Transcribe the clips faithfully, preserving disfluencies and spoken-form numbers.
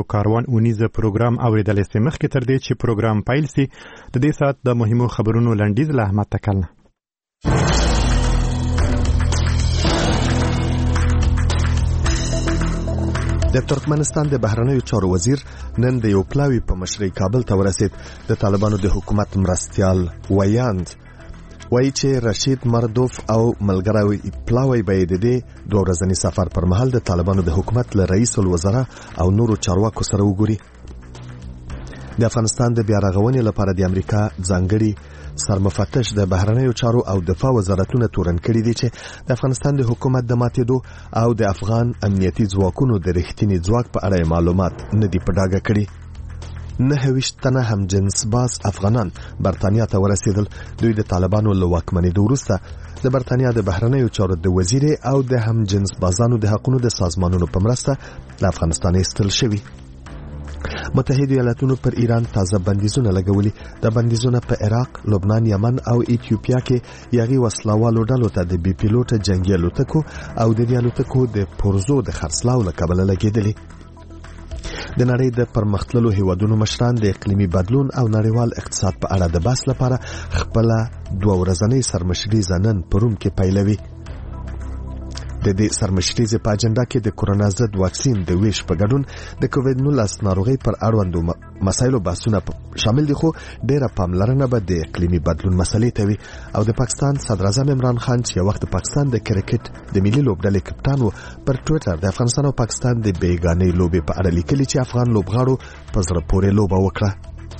کاروان اونیزه پروګرام اوریدل سي. مخکې تر دې چې پروګرام پیل سي د دې سات د مهمو خبرونو لنډیز له احمد تکلنه. د ترکمنستان د بهرنیو چارو وزیر نن د یو پلاوي په مشرۍ کابل ته ورسید. د طالبانو د حکومت مرستیال ویاند وایي چې رشید مردوف او ملګری پلاوی به د دې دوه ورځني سفر پر مهال د طالبانو د حکومت له رئیس الوزرا او نورو چارواکو سره وګوري. د افغانستان د بیا رغونې لپاره د امریکا ځانګړي سرمفتش د بهرنیو چارو او دفاع وزارتونه تورن کړي دي چې د افغانستان د حکومت د ماتېدو او د افغان امنیتي ځواکونو د رښتینی ځواک په اړه معلومات نه دي په ډاګه کړي. نهه ویشت تنه هم جنس باز افغانان برتانیا ته ورسېدل. دوی د طالبانو له واکمنېدو وروسته د برتانیا د بهرنیو چارو د وزیر او د هم جنس بازانو د حقوقو د سازمانونو په مرسته د افغانستان ایستل شوي. متحده ایالاتونو پر ایران تازه بندیزونه لګولي. د بندیزونه په عراق، لبنان، یمن او ایتیوپیا کې یغي وسلوالو ډلو ته د بي پیلوټ جنگي الوتکو او د دې الوتکو د پرزو د خرڅلاو لکبل لګیدلي. د نړۍ د پرمختللو هیوادونو مشران د اقلیمي بدلون او نړیوال اقتصاد په اړه د بحث لپاره خپل دوه ورځنۍ سرمشري نن په روم کې پیلوي. د دې سرمشري په اجنډا کې د کورونا ضد واکسین د ویش په ګډون د کووډ نولس ناروغي پر اړوندو مسایلو بحثونه شامل دي، خو ډیره پاملرنه به د اقلیمي بدلون مسلې ته وي. او د پاکستان صدر اعظم عمران خان چې وخت پاکستان د کرکټ د ملي لوبډلې کپتان و پر ټوئیټر د افغانستان او پاکستان د بیګانې لوبې په اړه لیکلي چې افغان لوبغاړو په زړه پورې لوبه وکړه.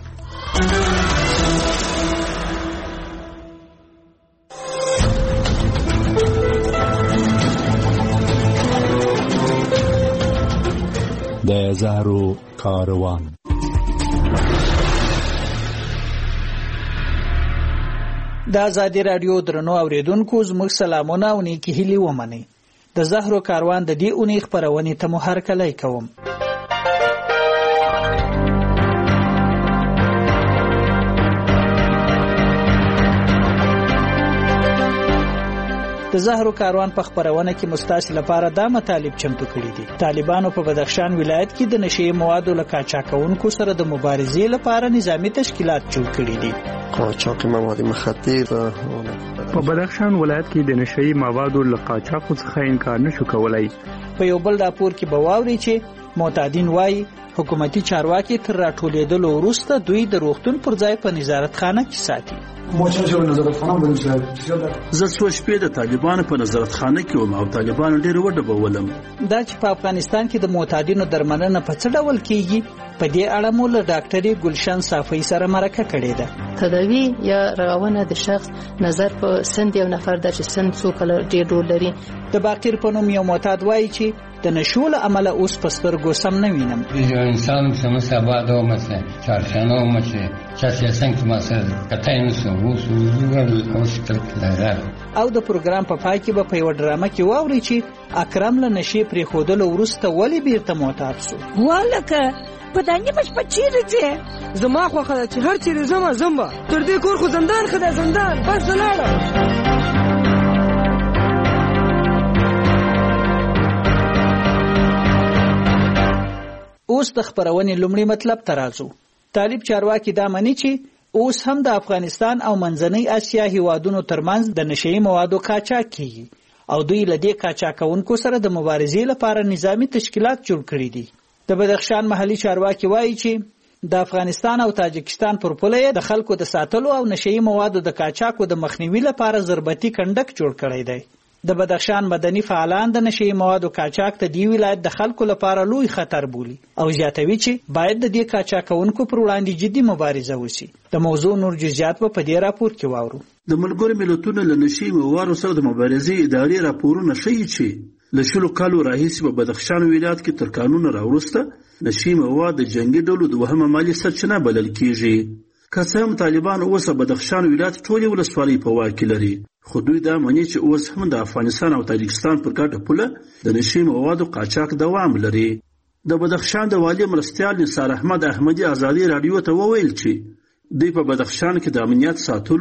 د زهرو کاروان. د آزادي رادیو درنو اوریدونکو زموږ سلامونه او نیکی هیلې ومنئ. د زهرو کاروان د دې اونۍ خپرونې ته مو هرکلی کوم. د زهرو کاروان په خپرونه کې مستاسي لپاره دا مطالب چمتو کړي دي. طالبانو په بدخشان ولایت کې د نشئی موادو له قاچاقونکو سره د مبارزې لپاره نظامی تشکیلات جوړ کړي دي. قاچاق مواد مخدر په بدخشان ولایت کې د نشئی موادو له قاچاق څخه انکار نشو کولای. په یو بل راپور کې به واوري چې معتادین وایي حکومتي چارواکي تر راټولېدلو وروسته دوی د روغتون پر ځای په نظارت خانه کې ساتي. زه څو شپې د طالبانو په نظارت خانه کې وم او طالبانو ډېر وډبولم. دا چې په افغانستان کې د معتادینو درملنه په څه ډول کیږي په دې اړه مو له ډاکټرې ګلشن صافی سره مرکه کړې ده. تداوی یا رغونه د شخص نظر په سند یو نفر د چې سند څو کله ډېر رول لري. د باقر په نوم یو معتاد وایي چې د نشو له امله اوس په سترګو سم نه وینم. یو انسان سم سبا و مثلا چارشنو مچه چا څنګه مثلا کتاین سو وسو اوس کله. او د پروګرام په پای کې به په یو ډرامه کې واوري چې اکرم له نشي پرې خودلو وروسته ولی بیرته معتاد شو. والکه په دانګي پښ پچیرې چې زما خو خدای چې هر چیرې زما زما تر دې کور خو زندان خدای زندان بس لاړه. اوس د خبرونې لومړی مطلب ته راځو. طالب چارواکي دا مني چې اوس هم د افغانستان او منځنۍ اسیا هیوادونو ترمنځ د نشئی موادو قاچاق کیږي او دوی له دې قاچاقونکو سره د مبارزې لپاره نظامی تشکیلات جوړ کړي دي. د بدخشان محلي چارواکي وایي چې د افغانستان او تاجکستان پر پوله د خلکو د ساتلو او نشئی موادو د قاچاقو د مخنیوي لپاره ضربتي کنډک جوړ کړی دی. د بدخشان مدني فعالان د نشئی موادو قاچاق ته دی ولایت د خلکو لپاره لوی خطر بولي او زیاتوي چې باید د دې قاچاقونکو پر وړاندې جدي مبارزه وشي. د موضوع نور جزئیات په دې راپور کې واورو. د ملګرو ملتونو له نشئی موادو سره د مبارزې ادارې راپورونه ښیي چې له شلو کالو راهیسې په بدخشان ولایت کې تر قانون راوروسته نشئی مواد د جنگي ډلو د وهمه مالي سرچینه بلل کیږي. که څه هم طالبان اوس بدخشان ولایت ټولې ولسوالۍ په واک کې لري، خو دوی دا مني چې اوس هم د افغانستان او تاجکستان پر ګډه پوله د نشئی موادو قاچاق دوام لري. د بدخشان د والي مرستیال نثار احمد احمدي آزادي رادیو ته وویل چې دوی په بدخشان کې د امنیت ساتلو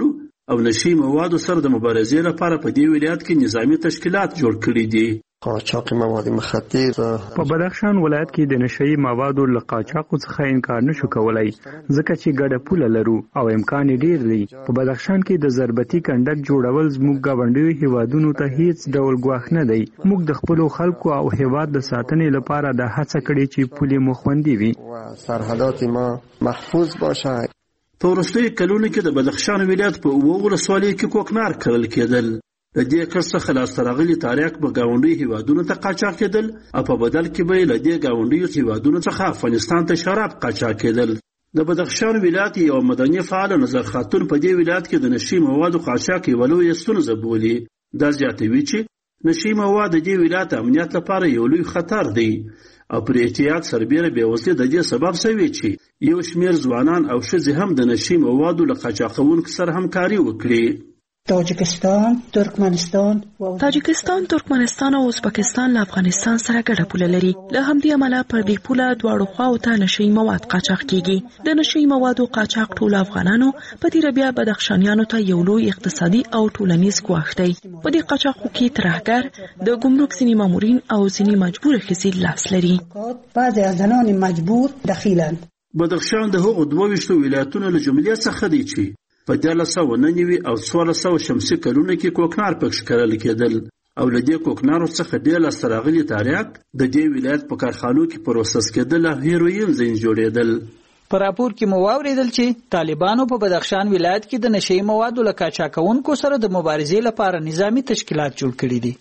او نشي موادو سره د مبارزې لپاره په دې ولایت کې نظامی تشکیلات جوړ کړي دي. قاچاق مواد مخدر په بدخشان ولایت کې د نشئی موادو له قاچاق څخه انکار نشو کولای ځکه چې ګډه پوله لرو او امکان ډیر دی. په بدخشان کې د ضربتي کنډک جوړول زموږ گاونډیو هیوادونو ته هیڅ ډول ګواښ نه دی. موږ د خپل خلکو او هیواد د ساتنې لپاره د هڅه کړې چې پولې مو خوندي وي او سرحدات ما محفوظ باشه. په وروستیو کلونو کې د بدخشان ولایت په اووه ولسوالیو کې کوکنار کرل کېدل. د دې کار څخه لاسته راغلي تاریخ به ګاونډیو هیوادونو ته قاچاق کېدل او په بدل کې به له دې ګاونډیو هیوادونو څخه افغانستان ته شراب قاچاق کېدل. د بدخشان ولایت یو مدني فعال نظر خاتون په دې ولایت کې د نشي موادو قاچاق یو لوی ستونزه بولي. دا زیاتوي چې نشي مواد د دې ولایت امنیت لپاره یو لوی خطر دی او پر احتیاط سربېره بېوزلي د دې سبب شوی چې یو شمېر ځوانان او ښځې هم د نشي موادو له قاچاقونکو سره همکاري وکړي. تاجکستان، ترکمنستان تاجکستان، ترکمنستان او ازبکستان له افغانستان سره ګډه پوله لري. له همدې امله پر دې پوله دواړو خواو ته نشئی مواد قاچاق کیږي. د نشئی موادو قاچاق ټول افغانانو په تیر بیا بدخشانیانو ته یو لوی اقتصادي او ټولنیز ګواښ دی. په دې قاچاقو کې ترهګر د ګمرک ځینې مامورین او ځینې مجبور ښځې لاس لري. بعضی از زنان مجبور دخیلند. بدخشان د هغو دوه ویشتو ولایتونو له جملې څخه دی چې په دیارلس سوه نهه نوي او څوارلس سوه شمسي کلونو کې کوکنار پکښې کرل کېدل او له دې کوکنارو څخه ډېر لاسته راغلي تاریخ د دې ولایت په کارخانو کې پروسس کېدل او هیروین ځینې جوړېدل. په راپور کې مو واورېدل چې طالبانو په بدخشان ولایت کې د نشئی موادو له قاچاقونکو سره د مبارزې لپاره نظامی تشکیلات جوړ کړي دي.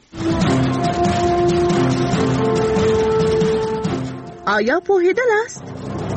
آیا پوهېدلاست؟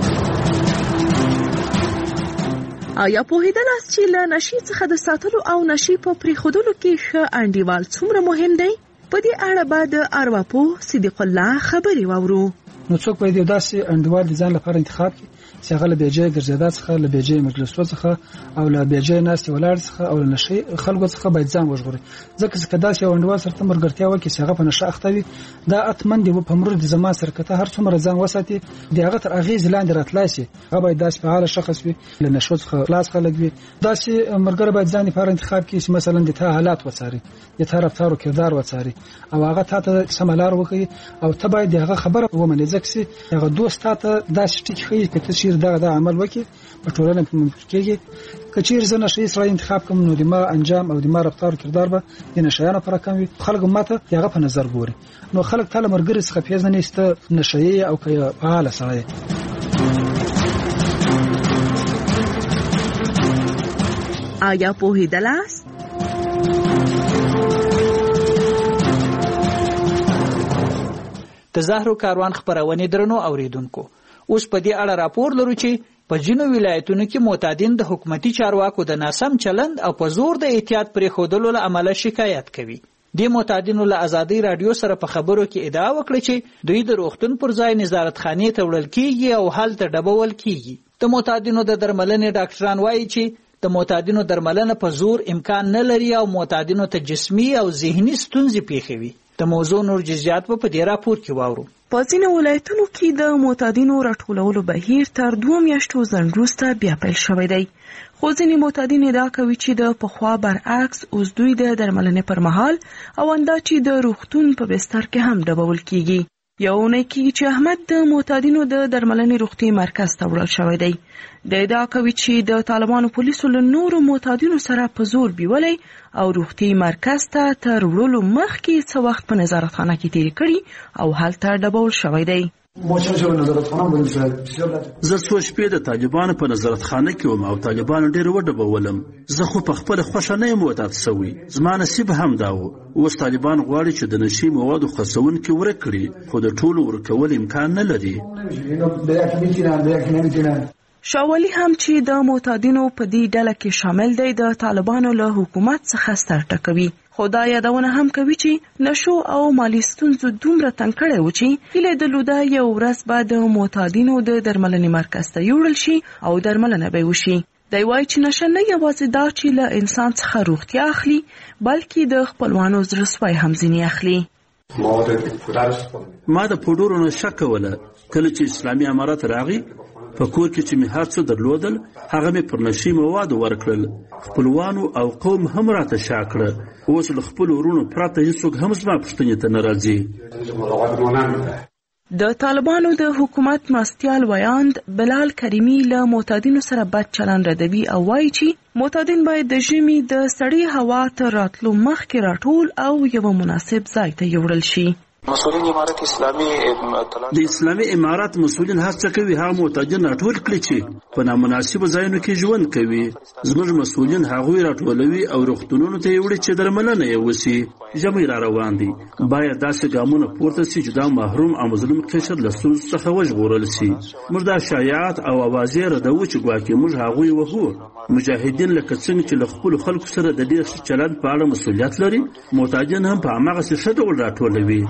آیا پوهېدلاست چې له نشي څخه د ساتلو او نشي په پرېښودلو کې ښه انډیوال څومره مهم دی؟ په دې اړه به د ارواپوه صدیق الله خبرې واورو. نو څوک باید یو داسې انډیوال د ځان لپاره انتخاب کړي چې هغه له بېجایه ګرځېدا څخه، له بېجایه مجلسو څخه او له بېجایه ناستې ولاړ څخه او له نشي خلکو څخه باید ځان وژغوري. ځکه چې که داسې یو انډیوال سره ته ملګرتیا وکړي چې هغه په نشه اخته وي، دا حتمن دی په مرور د زمان سره که ته هر څومره ځان وساتي د هغه تر اغېز لاندې راتلای شي. هغه باید داسې فعاله شخص وي، له نشو څخه خلاص خلک وي. داسې ملګری باید ځان لپاره انتخاب کړي چې مثلا د تا حالات وڅاري، د تا رفتار او کردار وڅاري او هغه تا ته سمه لار وښیي او ته باید د هغه خبره ومنې. ځکه چې هغه دوست تا ته داسې ټکي ښیي که ته چېرې دغه دا عمل وکړي په ټولنه کې ممکن کېږي. که چېرې زه نشه یي سړی انتخاب کړم نو د ما انجام او د ما رفتار او کردار به د نشهیانو په رقم وي. خلک ما ته د هغه په نظر ګوري. نو خلک تا له ملګري څخه پېژني چې ته نشه یي او که فعاله سړی. آیا پوهېدلاست؟ د زهرو کاروان خبرونه درنو اوریدونکو، اوس په دې اړه راپور لرو چې په جنو ولایتونو کې معتادین د حکومتي چارواکو د ناسم چلند او په زور د احتیاط پرې خودلو له عمله شکایت کوي. د معتادینو له ازادي رادیو سره په خبرو کې ادعا وکړه چې دوی د روغتون پر ځای نظارتخانې ته وړل کیږي او هلته ډبول کیږي. د معتادینو د درملنې ډاکټران وایي چې د معتادینو درملنه په زور امکان نه لري او معتادینو ته جسمي او ذهني ستونزې پیښوي. د موضوع نور جزئیات په دې راپور کې واورو. په ځینو ولایتونو کې د معتادینو راټولولو بهیر تر دوه میاشتو ځنډ وروسته بیا پیل شوی دی. خو ځینې معتادین ادعا کوي چې د پخوا برعکس اوس دوی د درملنې پر مهال او اندا چې د روغتون په بستر کې هم ډبول کیږي. یو اونۍ کېږي چې احمد د معتادینو د درملنې روغتي مرکز ته وړل شوی دی. د ادعا کوي چې د طالبانو پولیسو له نورو معتادینو سره په زور بیولۍ او روغتي مرکز ته تر وړلو مخکې څه وخت په نظارتخانه کې تېرې کړي او هلته ډبول شوی دی. زه څو شپې د طالبانو په نظارتخانه کې وم او طالبانو ډېر وډبولم. زه خو په خپله خوښه نه یم معتاد سوی. زما نصیب هم دا و. اوس طالبان غواړي چې د نشي موادو خرڅونکي ورک کړي، خو د ټولو ورکول امکان نه لري. شاولي هم چې د معتادینو په دې ډله کې شامل دی د طالبانو له حکومت څخه ستر ټکوي. خو دا یادونه هم کوي چې نشو او مالی ستونزو دومره تنګ کړی و چې هیله درلوده یو ورځ به د معتادینو د درملنې مرکز ته یوړل شي او درملنه به وشي. دی وایي چې نشه نه یوازې دا چې له انسان څخه روغتیا اخلي، بلکې د خپلوانو زړه سوی هم ځینې اخلي. ما د پوډرو نشه کوله. کله چې اسلامي امارت راغی په کور کې چې مې هر څه درلودل هغه مې پر نشي موادو ورکړل. خپلوانو او قوم هم راته شا کړه. اوس له خپلو ورونو پرته هېڅوک هم زما پوښتنې ته نه راځي. د طالبانو د حکومت مرستیال ویاند بلال کریمی له معتادینو سره بد چلند ردوي او وایي چې معتادین باید د ژمي د سړې هوا تر راتلو مخکې راټول او یو مناسب ځای ته یوړل شي. مسؤلین امارت اسلامي د اسلامي امارت مسؤلین هڅه کوي هغه معتادین راټول کړي چې په نامناسبو ځایونو کې ژوند کوي. زموږ مسؤلین هغوی راټولوي او روغتونونو ته یې وړي چې درملنه یې وسي. ژمی را روان دی، باید داسې ګامونه پورته سي چې دا محروم او مظلوم قشر له ستونزو څخه وژغورل سي. موږ دا شایعات او اوازې ردوو چې ګواکې موږ هغوی وهو. مجاهدین لکه څنګه چې له خپلو خلکو سره د ډېر ښه چلند په اړه مسؤلیت لري، معتادین هم په هماغسې ښه ډول راټولوي.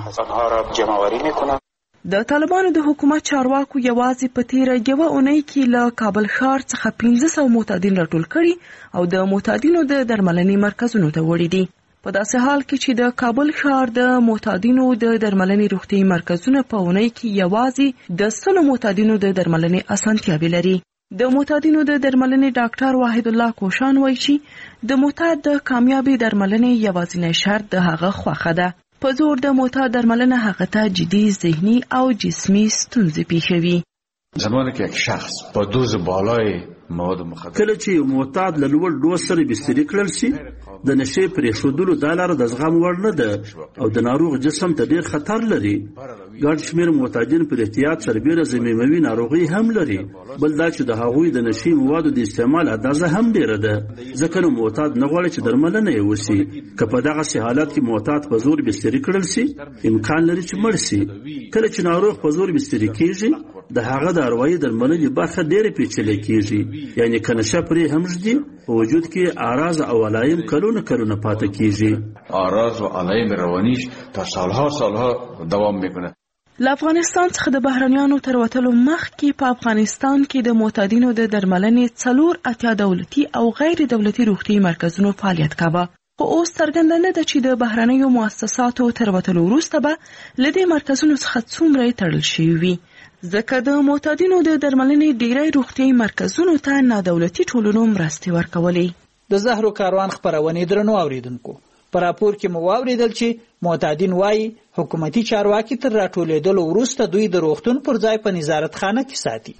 د طالبانو د حکومت چارواکو یوازې په تیره یوه اونۍ کې له کابل ښار څخه پنځه سوه معتادین راټول کړي او د معتادینو د درملنې مرکزونو ته وړي دي. په داسې حال کې چې د کابل ښار د معتادینو د درملنې روغتیايي مرکزونه په اونۍ کې یوازې د سلو معتادینو د درملنې اسانتیاوې لري. د معتادینو د درملنې ډاکټر واحد الله کوشان وایي چې د معتاد د کامیابی درملنې یوازینی شرط د هغه خوښه ده. په زور د معتاد درملنه هغه ته جدي ذهني او جسمي ستونزې پیښوي. زمانی که یک شخص با دوز بالای مواد مخدر کله چې یو معتاد له لوړ دوز سره بستري کړل شي، د نشې پرېښودلو دا لاره د زغم وړ نه ده او د ناروغ جسم ته ډېر خطر لري. ګڼ شمېر معتادین پر احتیاط سربېره ضمیموي ناروغي هم لري. بل دا چې د هغوی د نشې موادو د استعمال اندازه هم ډېره ده، ځکه نو معتاد نه غواړي چې درملنه یې وسي. که په دغسې حالت کې معتاد په زور بستري کړل شي، امکان لري چې مړ شي. کله چې ناروغ په زور بستري کېږي، د هغه د اروایي درملنې برخه ډېره پیچلې کېږي، یعنې که نشه پرې هم ږدي، په وجود کې اعراض او علایم کلونه کلونه پاتې کېږي. اعراض و علایم روانیش تا سالها سالها دوام میکنه. له افغانستان څخه د بهرنیانو تر وتلو مخکې په افغانستان کې د معتادینو د درملنې څلور اتیا دولتي او غیر دولتي روغتیايي مرکزونو فعالیت کاوه. خو اوس څرګنده نه ده چې د بهرنیو مؤسساتو تر وتلو وروسته به له دې مرکزونو څخه څومره تړل شوي وي، ځکه د معتادینو د درملنې ډیری روغتیايي مرکزونو ته نادولتي ټولنو مرستې ورکولې. د زهرو کاروان خپرونې درنو اوریدونکو، په راپور کې مو واوریدل چې معتادین وایي حکومتي چارواکي تر راټولېدلو وروسته دوی د روغتون پر ځای په نظارت خانه کې ساتي.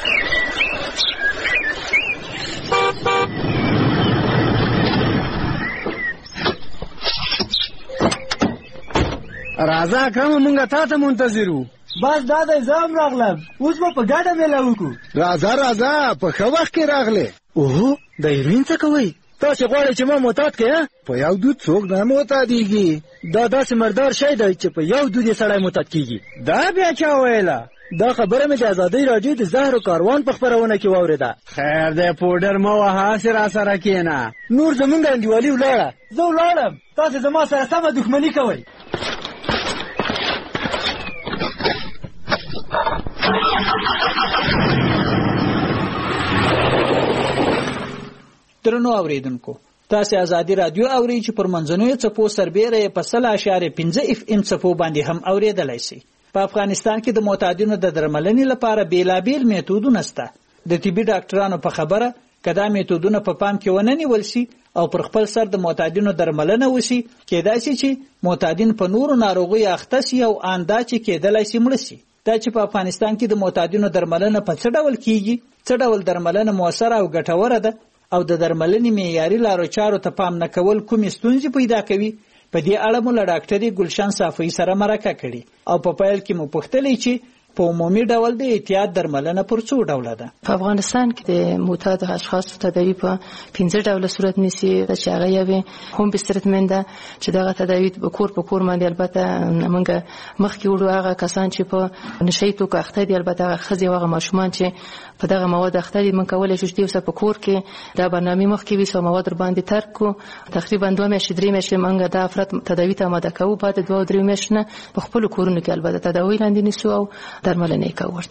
راځه اکرم، مونږه تا ته منتظر وو. بس دا د زام راغلم، اوس به په ګډه میله وکړو. راځه راځه، په ښه وخت کې راغلې. اوهو، د هیروین څه کوئ؟ تاسې غواړئ چې ما معتاد کړې؟ په یو دود څوک نه معتادېږي. دا داسې مردار شی دی چې په یو دود یې سړی معتاد کېږي. دا بیا چا ویله؟ دا خبره مې د ازادۍ راډیو د زهرو کاروان په خپرونه کې واورېده. خیر دی، پوډر مه وهه، هسې راسره کښېنه. نور زمونږ انډیوالي ولاړه. زه ولاړم، تاسې زما سره سمه دښمني کوئ. درنو اوریدونکو، تاسو ازادي رادیو اورئ چې پر منځنوي څپو سربېره په سل اشاریه پنځه اف ام څپو باندې هم اوریدلای شئ. په افغانستان کې د معتادینو د درملنې لپاره بیلابیل میتودونه شته. د طبي ډاکټرانو په خبره کدا میتودونه په پام کې ونه نیول شي او پر خپل سر د معتادینو درملنه وشي، کېدای شي چې معتادین په نورو ناروغیو اخته شي او آندا چې کېدلای شي مړه شي. دا چې په افغانستان کې د معتادینو درملنه په څه ډول کیږي، څه ډول درملنه موثره او ګټوره ده او د درملنې معیاري لارو چارو ته پام نه کول کومې ستونزې پیدا کوي، په دې اړه مو له ډاکټرې ګلشن صافی سره مرکه کړې او په پیل کې مو پوښتلې چې په عمومي ډول د احتیاط درملنه پر څو ډوله ده. په افغانستان کې د معتاد اشخاصو تداوی په پنځه ډوله صورت نیسي، چې هغه یوې هم بسترتمن ده چې دغه تداوی په کور په کور باندې البته موږ مخکې وړو هغه کسان چې په نشي توکو اخته دي، البته هغه ښځې او هغه ماشومان چې په دغه مواد اخته دي، موږ کولی شو چې دوی په کور کې دا برنامې مخکې ویسو مواد ور باندې ترک کو. تقریبا دوه میاشتې درې میاشتې موږ دا افراد تداوی ته آماده کوو، بعد دوه درې میاشتې په خپل کورونو کې البته تداوی لاندې نیسو او درملنه کوي ورته.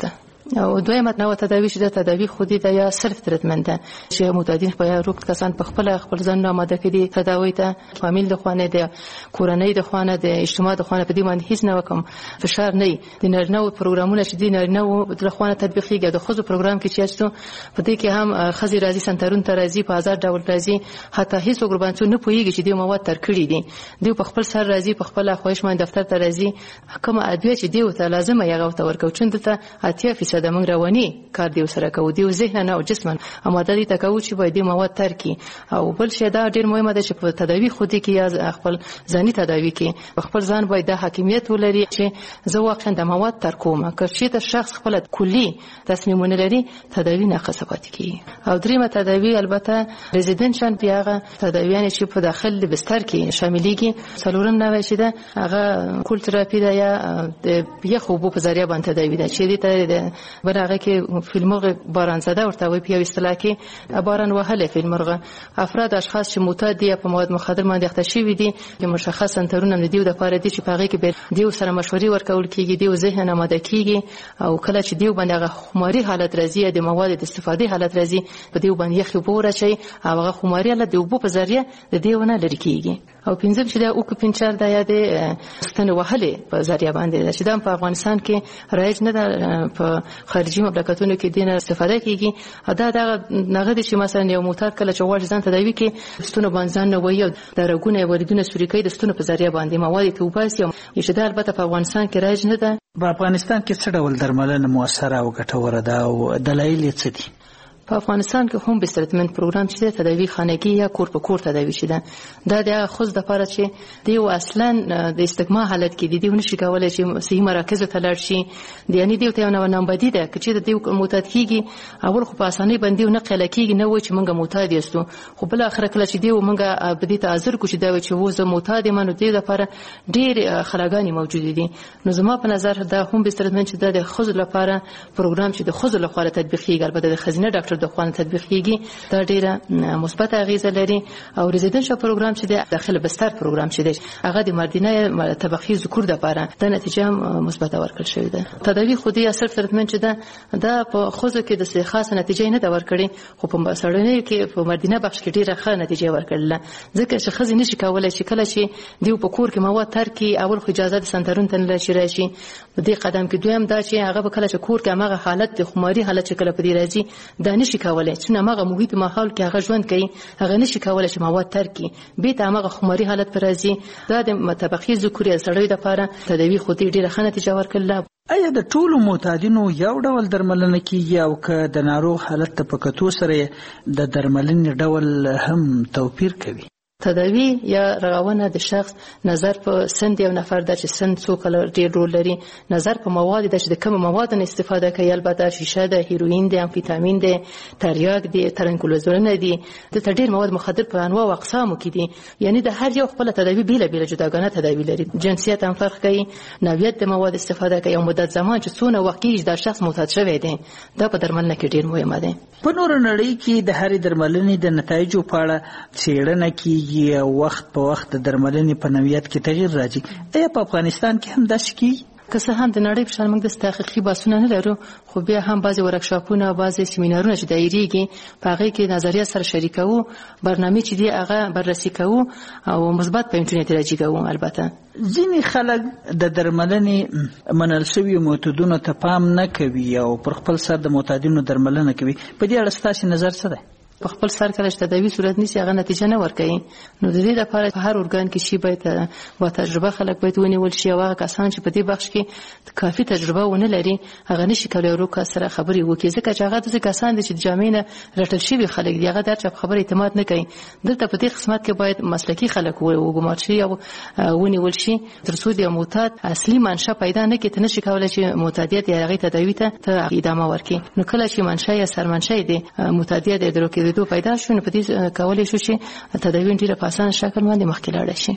او دویمه نوع تداوی چې د تداوی خودي د یا صرف تریتمنت ده چې معتادین په روغ کسان په خپل خپل ځان آماده کړي تداوی ته فامیل د خوانه د کورنۍ د خوانه د اجتماع د خوانه په دې باندې هیڅ نه وکم فشار نه د نرنو پروګرامونه چې د نرنو د خوانه تطبیقیږي د خود پروګرام کې چې تاسو په دې کې هم خزي راځي سنترون ته راځي په آزاد ډول راځي حتی هیڅ وګړبان څو نه پويږي چې د مواد تر کړی دي دوی په خپل سر راځي په خپل خوښ مند دفتر ته راځي کوم ادویه چې دیو ته لازمه یغه ته ورکو چې ته اتیا فیصد موږ رواني کار دی سره کوو دی ذهن او جسم آماده دي تکو چې باید مواد ترکي او بل شی دا ډیر مهمه ده چې په تداوی خودي کې یا خپل ځاني تداوی کې خپل ځان باید د حاکمیت ولري چې زه واقعا د مواد تر کومه که چې ته شخص خپل کلی تصمیمونه لري تداوی ناقصه پاتې کی او دریمه تداوی البته ريزیدنشن پیغه تداویان چې په داخل بستر کې شاملېږي څلورم نوې چې ده هغه کول تراپی ده یا د یخو په ذریعہ باندې تداوی ده چې دې ته برغه کې فیلمغه باران زده ورته وي په اصطلاح کې باران وهله فیلمغه افراد اشخاص چې معتاد دي په مواد مخدر باندې اخته شوی دي چې مشخص انترونه نه دی د پاره دي چې پاغه کې به دیو سره مشورې ورکول کیږي دیو ذهن آماده کیږي او کله چې دیو باندې خماري حالت راځي د مواد د استفادې حالت راځي په دیو باندې یخ بوره شي او هغه خماري حالت دیو په ذریعہ د دیونه لری کیږي او پنځم چې دا او کو پنځار د یاد ستنه وهله په ذریعہ باندې چې د په افغانستان کې رایج نه ده په خارجي مملکتونو کې دینه استفاده کیږي دا دا نغد چې مثلا یو معتاد کله چې غواړي ځان تداوی کې ستونه باندې نه وایي د رګونه وریدونه سوریکي د ستونه په ذریعہ باندې مواد ته وباسي چې دا البته په افغانستان کې رایج نه ده په افغانستان کې څه ډول درملنه موثره او ګټوره ده او دلایل یې څه دي په افغانستان کې هم بسترتمنت پروګرام چې تداوی خانگی یا کور په کور تداوی شده دا د خود د لپاره چې دی اصلا د استغما حالت کې دی دیونه شي کولای چې صحیح مراکز ته لاړ شي دی یعنی دی ته نو نام بدی ده چې د دی معتاد کیږي اول خو په اسانۍ باندې نه قله کیږي نه و چې مونږه معتاد یستو خو بل اخر کله چې دی مونږه بدی ته حاضر کو چې دا چې و زه معتاد منو دی د لپاره ډیر خلاګانی موجود دي نو زما په نظر دا هم بسترتمنت چې د خود لپاره پروګرام چې د خود لپاره تطبیقي البته د خزینه ډاکټر د خوان تطبیق کیږي دا ډیره مثبت اغیزه لري او ريزیدنشل پروګرام چې د داخله بستر پروګرام چې دی هغه د مردینه طبقه ذکر د لپاره د نتیجه مثبت ورکړل شوی ده تداوی خودي اثر ترتمن چې ده د په خوځو کې د خاصه نتیجه نه دا ورکړي خو په سړنی کې په مردینه بخش کې ډیره ښه نتیجه ورکړل ځکه چې خزي نشي کولای چې کله چې دی په کور کې مواد ترکي اول خو اجازه د سنترون ته نه راشي په دې قدم کې دویم دا چې هغه کله چې کور کې هغه حالت د خماري حالت چې کله په دې راځي دا نشي کولای چې هغه محیط ماحول کې هغه ژوند کوي هغه نشي کولای چې مواد ترکي به ته هغه خماري حالت پر راځي دا د متطابقي ذکوري سړی د لپاره تداوی خودي ډیره ښه نتیجه ورکړل ایا د ټولو معتادینو یو ډول درملنه کیږي او که د ناروغ حالت ته په کتو سره د درملنې ډول هم توپیر کوي تداوی یا رغونه د شخص نظر په سند یو نفر د چې سند څو کله ډیر رول لري نظر په مواد د چې د کوم مواد نه استفاده کوي البته شیشه د هیروین د امفیتامین د تریاک د ترنکولوزولن دي د ډیر مواد مخدر په انواع او اقسامو کې دي یعنی د هر یو خپل تداوی بیل بیل جداګانه تداوی لري جنسیت هم فرق کوي نوعیت د مواد استفاده کوي او مدت زمان چې څونه وخت کې د شخص معتاد شوی دی دا په درملنه کې ډیر مهمه ده په نور نړۍ کې د هر درملنې د نتایجو په اړه څېړنه کیږي وخت په وخت د درملنې په نوعیت کې تغییر راځي ایا په افغانستان کې هم داسې کیږي که څه هم د نړۍ په شان موږ د تحقیقي بحثونه نه لرو خو بیا هم بعضي ورکشاپونه او بعضي سیمینارونه چې دایریږي په هغه کې نظریه سره شریکو برنامه چې دی هغه بررسي کوو او مثبت پوینټونه ترجیح کوو البته ځینې خلک د درملنې منل شوي معتادونو ته پام نه کوي او پر خپل سر د معتادینو درملنه کوي په دې اړه ستاسو نظر څه دی په خپل سر کله چې تداوی صورت نیسي هغه نتیجه نه ورکوي نو د دې لپاره په هر ارګان کې شی باید با تجربه خلک باید ونیول شي او هغه کسان چې په دې بخش کې کافي تجربه ونه لري هغه نشي کولای ورو کا سره خبري وکړي ځکه چې هغه د کسان چې جامینه رټل شوی خلک دی هغه درته خبره اعتماد نه کوي دلته په دې قسمت کې باید مسلکی خلک وګمار شي او ونیول شي تر څو د معتاد اصلي منشأ پیدا نه کړي نشي کولای چې معتادیت یا هغه تداوی ته ادامه ورکړي نو کله چې منشأ یا سرمنشأ دی معتادیت درو کې دو پیدا شو نو په دې کولای شو چې تداوی ډیره په اسانه شکل باندې مخکې لاړ شي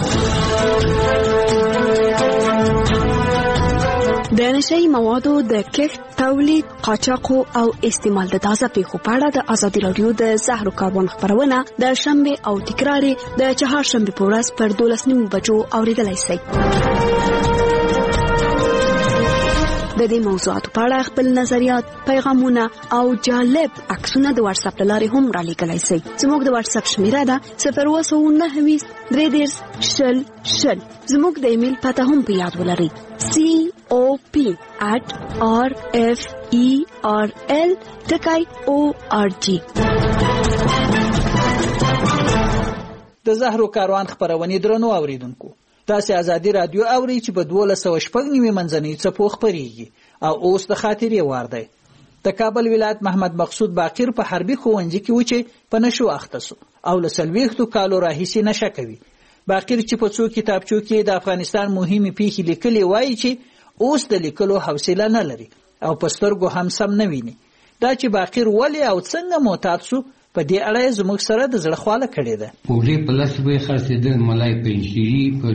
د نشئی موادو د کښت تولید قاچاق او استعمال د تازه پیښو په اړه د ازادي رادیو د زهرو کاروان خبرونه د شنبه او تکراری د چهارشنبه په ورځ پر دولس نیمو بجو اوریدلای شئ. د د دې موضوعاتو په اړه خپل نظریات، پیغامونه او جالب عکسونه د واتس اپ لارې هم را لیږلی شئ. زموږ د واتس اپ شمیره ده صفر اووه سوه نهه ویشت درې دېرش شل شل. زموږ د ایمیل پته هم په یاد ولرئ سی او پی at r f e r l ټکی او ار جی. د زهرو کاروان خبرونې درنو اوریدونکو، تاسو ازادي رادیو اوري چې په دولس سوه شپږ نوي منځنۍ څپو خپرېږي او اوس د خاطرې وار دی. د کابل ولایت محمد مقصود باقر په حربي ښوونځي کې و چې په نشو اخته سو او له څلوېښتو کالو راهیسې نشه کوي. باقر چې په څو کتابچو کې د افغانستان مهمې پیښې لیکلې وایي چې اوس د لیکلو حوصله نه لري او په سترګو هم سم نه ویني. دا چې باقر ولې او څنګه معتاد سو په دې اړه زموږ سره د زړه خواله کړې ده. پوهې په لاس به خرڅېدل، ملای پنشيري په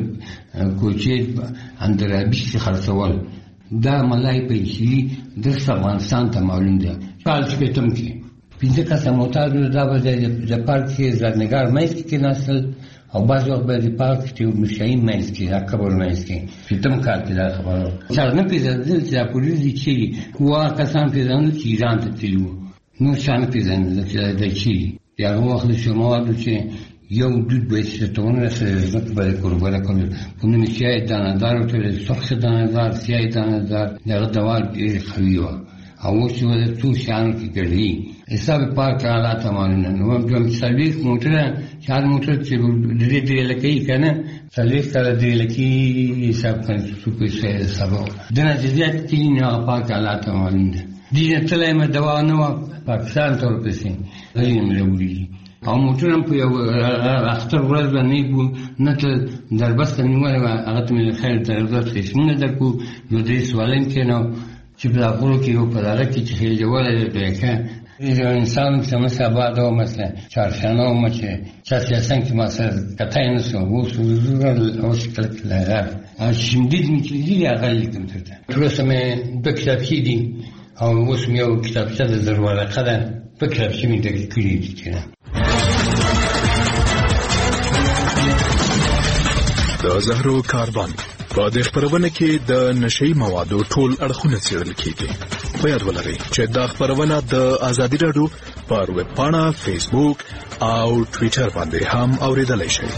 کوچې اندرابي کې خرڅول. دا ملای پنشيري د افغانستان ته معلوم ده. کال شپېتم کې پنځه کسه معتاد دا به د پارک کې زرنګار مېز کې نسل او بعض وخت به د پارک کې مشاهین مېز کې دا قبر مېز کې شپېتم کال کې دا خبره څنګه نه پیژندل چې پولیس چې وا کسان پیژندل چې ایران ته تلو نو څنګه پیژندل چې دا چې یا وخت شموالو چې یو دود به ستونه سره زړه به قربانه کوي. په نوم چې دانه‌دار او ته څوخه دانه‌دار سیای دانه‌دار دغه دوال ډېر خوي و او چې ول څو شان کې کړی حساب پارک حالات ماننه نو هم سرویس موټر چار موټر چې ډېر ډېر لکې کنه سرویس سره ډېر لکې حساب کوي څو پیسې حساب دنه جزئیات کې نه پارک حالات ماننه دي ته له دوا نو پاکستان تر پیسې غوړي ملوي او موټر هم په یو اختر ورځ باندې بو نه ته دربسته نیولې هغه ته مې خیر درځه چې موږ درکو نو دې سوالم کې نو چې په غوړو کې یو په لاره کې چې جوړه دې کې یو انسان چې مثلا بعد او مثلا چارشنه او مچه چې سیاسن کې مثلا کته نه سو وو سو او شکل کله ا شمدید می چې دی هغه لیکم ته ټول سمه د کتاب کې دي او اوس مې یو کتاب څه د ضروره قدر په کتاب کې مې د کړی دي کنه. د زهرو کاروان په دې خبرونه کې د نشئی موادو ټول اړخونه څېړل کیږي. په یاد ولرئ چې دا خبرونه د ازادي رادیو پر ویب پاڼه، فیسبوک او ټوئیټر باندې هم اوریدلای شئ.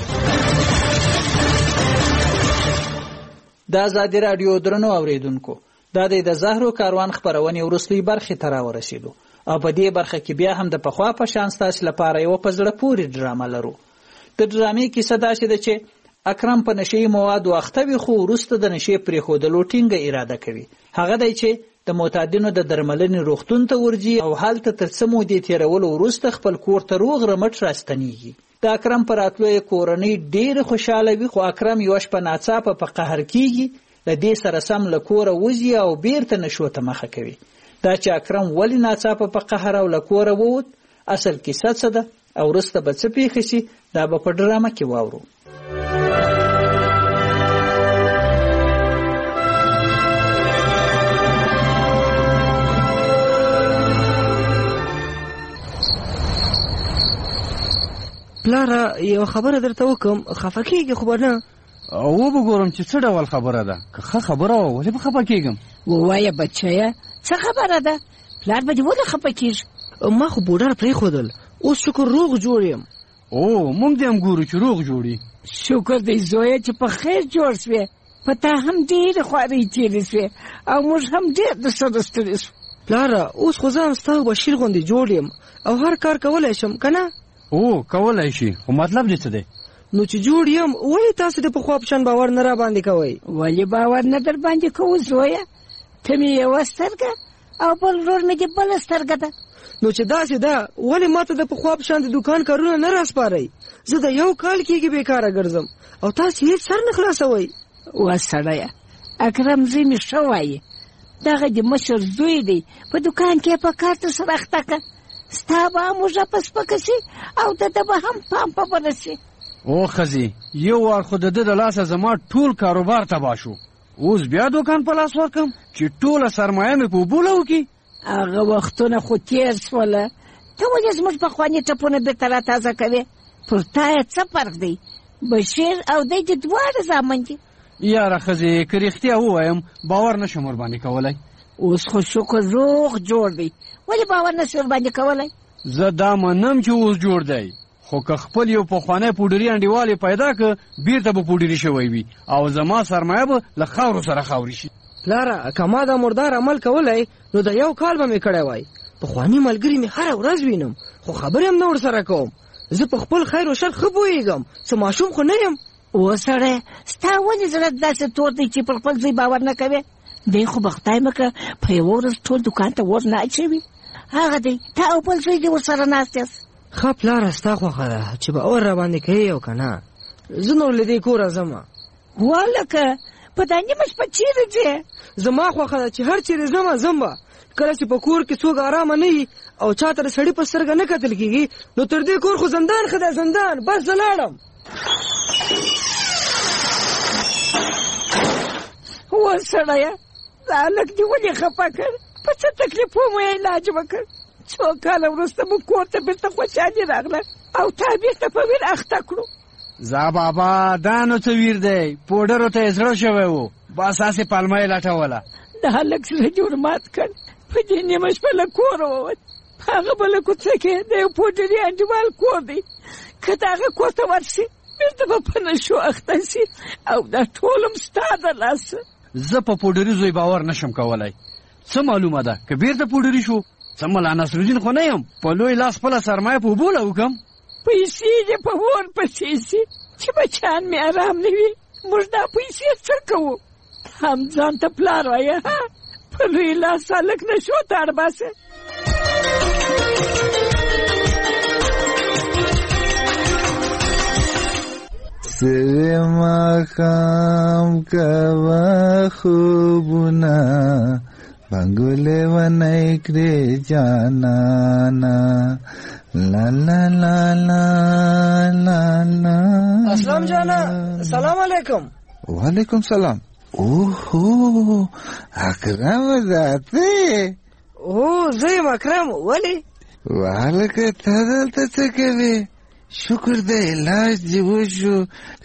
د ازادي رادیو درنو اوریدونکو، دا د زهرو کاروان خبرونه ورسلي برخه ته راورسېدو او په دې برخه کې بیا هم د پخوا په شان ستاسو لپاره یو په زړه پورې ډرامه لرو. د ډرامې کیسه دا ده چې اکرم په نشئی موادو اخته وي خو وروسته د نشې پرېښودلو ټینګه اراده کوي. هغه دی چې د معتادینو د درملنې روغتون ته ورځي او هلته تر څه مودې تېرولو وروسته خپل کور ته روغ رمټ راستنیږي. د اکرم په راتلو یې کورنۍ ډېره خوشحاله وي خو اکرم یوه شپه ناڅاپه په قهر کیږي، له دې سره سم له کوره وځي او بیرته نشو ته مخه کوي. دا چې اکرم ولې ناڅاپه په قهر او له کوره ووت، اصل کیسه څه ده او وروسته به څه پیښې شي، دا به په ډرامه کې واورو. پلاره یو خبره درته وکم، خفه کېږې خو به نه؟ او به ګورم چې څه ډول خبره ده. که ښه خبره وه ولې به خفه کېږم؟ ووایه بچیه څه خبره ده؟ پلار به دې ولې خفه کېږي؟ ما خو بوډار پرېښودل، اوس شکر روغ جوړ یم. او موږ دې هم ګورو چې روغ جوړي. شکر دی زویه چې په خیر جوړ شوې، په تا هم ډېرې خوارۍ تېرې شوې او موږ هم ډېر د سره ستړي شو. پلاره اوس خو زه هم ستا او بشیر غوندې جوړ یم او هر کار کولی شم که نه؟ او کولی شي، خو مطلب دې څه دی؟ نو چې جوړ یم ولې تاسو د پخوا په شان باور نه را باندې کوئ؟ ولې باور نه در باندې کوو زویه؟ ته مې یوه سترګه او بل ورور مې دې بله سترګه ده. نو چې داسې ده ولې ما ته د پخوا په شان د دوکان کارونه نه راسپارئ؟ زه د یو کال کېږي بېکاره ګرځم او تاسې هېڅ سر نه خلاصوئ. وا سړیه اکرم زوی مې ښه وایي، دغه د مشر زوی دی، په دوکان کې په کار ته سره اخته که، ستا به هم اوږه په سپکه شي او د ده به هم پام په بله شي. او ښځې یو وار خو د ده د لاسه زما ټول کاروبار تباه شو، اوس بیا دوکان په لاس ورکم چې ټوله سرمایه مې په اوبو لوکي. هغه وختونه خو تېر شوله، ته ولې زموږ پخواني ټپونه بېرته راتازه کوې؟ پر تا یې څه فرق دی؟ بشیر او دی د دواړه زامن دي. یاره ښځې که رښتیا ووایم باور نشم ورباندې کولی. اوس خو شکر روغ جوړ دی ولې باور نشي ورباندې کولی زه دا منم چې اوس جوړ دی خو که خپل یو پخوانی پوډري انډیوال پیدا که بیرته به پوډري شوی وي او زما سرمایه به له خاورو سره خاوري شي پلاره که ما دا مردار عمل کولی نو د یو کال به مې کړی وای پخواني ملګري مې هره ورځ وینم خو خبرې هم نه ورسره کوم زه په خپل خیر و شر ښه پوهېږم څه ماشوم خو نه یم او سړی ستا ولې زړه داسې تور دی چې پر خپل زوی باور نه کوې دی خو به خدای مکړه په یوه ورځ ټول دوکان ته ور نه اچوي هغه دی تا او بل زوی دې ورسره ناست یاست ښه پلاره ستا خوښه ده چې باور راباندې کوې او که نه زه نور له دې کوره ځمه والکه په دا نیمه شپه چیرې ځې زما خوښه ده چې هر چیرې ځمه ځم به کله چې په کور کې څوک ارامه نه وي او چا ته د سړي په سترګه نه کتل کېږي نو تر دې کور خو زندان ښه دی زندان بس زه لاړم و سړیه دا هلک دې ولې خفه کړ په څه تکلیف و مو علاج وکړ څو کاله وروسته مو کور ته بېرته خوشحالي راغله او تا بېرته په ویر اخته کړو زه بابا دا نو څه ویر دی پوډرو ته یې زړه شوی و بس هسې پلمه یې لټوله د هلک زړه جوړ مات کړ په دې نیمه شپه له کوره ووت هغه به له کوڅه کې د یو پوډري انډیوال کور دی که د هغه کور ته ورشي بېرته به په نشو اخته سي او دا ټول هم ستا د لاسه زه په پوډري زوی باور نشم کولی څه معلومه ده که بیرته پوډري شو څه ملا نصرالدین خو نه یم په لوی لاس خپله سرمایه په اوبو لوکم پیسې دې په ور پسې سي چې بچیان مې ارام نه وي موږ دا پیسې څه کوو هم ځان ته پلار وایه په لوی لاس هلک نشو تاړ باسه سوی ماخام کوا خوبونا بنگوله و نیکری جانانا لا لا لا لا لا لا اسلام جانا سلام علیکم وعلیکم سلام اوهو اکرم ذاتی او زیم اکرم ولی وعلکه تا دلتا چه کوی شکر ده علاج دی وشو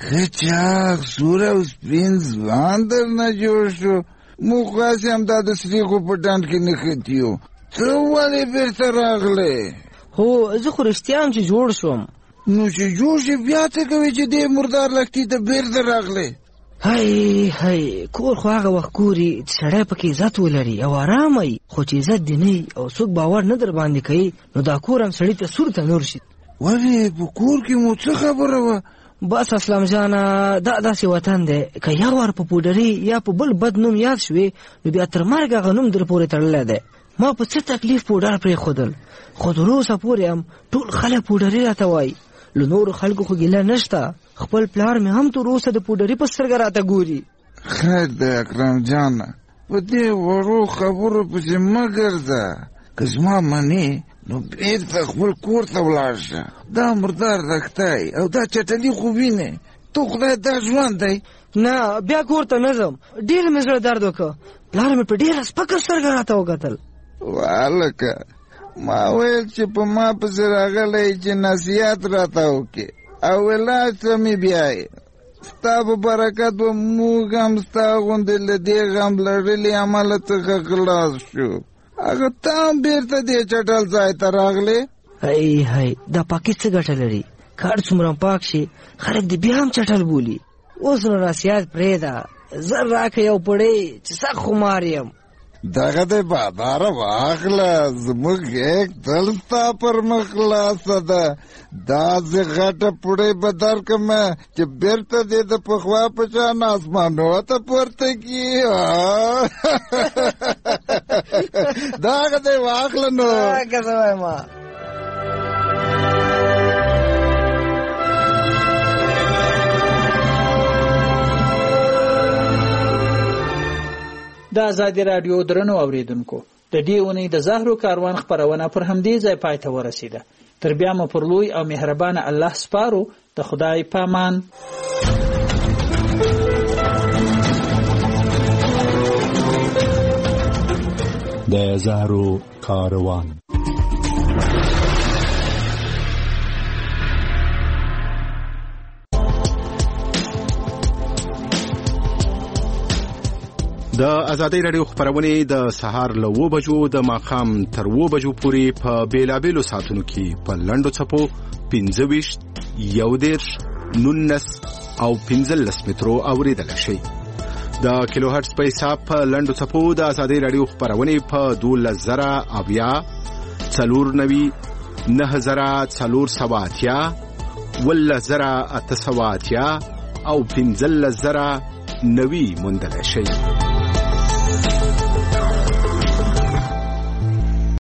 خچاق سوره و سپین زبان در نجوڑ شو مو خواسی هم دا دسریخو پتاند که نخطیو تو والی بیرتا راغله هو زه خو رښتیا هم چې جوړ شوم نو چې جوړ شي بیا څه کوې چې دې مردار لښتي ته بیرته راغلی هی هی کور خو هغه وخت ګوري چې سړی پکې عزت ولري او ارامه وي خو چې عزت دې نه او څوک باور نه در باندې کوي نو دا کور هم سړي ته سور ته نور شي ولې په کور کې مو څه خبره وه بس اسلام جانه دا داسې وطن دی که یو وار په پوډري یا په بل بد نوم یاد شوې نو بیا تر مرګ هغه نوم در پورې تړلی دی ما په څه تکلیف پوډر پرېښودل خو تر اوسه پورې هم ټول خلک پوډري راته وایي له نورو خلکو خو ګیله نشته خپل پلار مې هم تر اوسه د پوډري په سترګه راته ګوري خیر دی اکرم جانه په دې وړو خبرو پسې مه ګرځه که زما منې نو بیرته خپل کور ته ولاړ شه دا مردار لښتی او دا چټلي خو وینې تو خدای دا ژوند دی نه بیا کور ته نه ځم ډېر مې زړه درد وکړه پلار مې په ډېره سپکه سترګه راته وکتل والکه ما ویل چې په ما پسې راغلی چې نصیحت راته وکړې او علاج ته مې بیایې ستا په برکت به موږ هم ستا غوندې له دې غم لړلي عمله څخه خلاص شو هغه ته هم بېرته دې چټل ځای ته راغلې هی هی دا پاکي څه ګټه لري کار څومره پاک شي خلک دې بیا هم چټل بولي اوس نو نصیحت پرېږده زر راکړه یو پړی چې سخت خمار یم دغه دی باداره واخله زموږ یک تل ستا پر مخ خلاصه ده داسې غټه پوړۍ به درکړمه چې بېرته دې د پخوا په شان اسمانو ته پورته کړي دغه دی واخله نو که څه وایم د ازادي راډیو درنو اوریدونکو د دې اونۍ د زهرو کاروان خپرونه پر همدې ځای پای ته ورسیده تر بیا مو پر لوی او مهربانه الله سپارو د خدای پامان د زهرو کاروان د ازادي رادیو خبرونه د سهار له و بجو د ماقام تر و بجو پورې په بیلابېلو ساعتونو کې په لنډو چپو پنځه ویشت یو دېرش نولس او پنځلس مترو اوریدل شي. د کیلو هرتز په حساب په لنډو چپو د ازادي رادیو خبرونه په دولس زره اویا څلور نوي نه زره څلور سوه اتیا ولس زره اته سوه اتیا او پنځلس زره نوي موندل شي.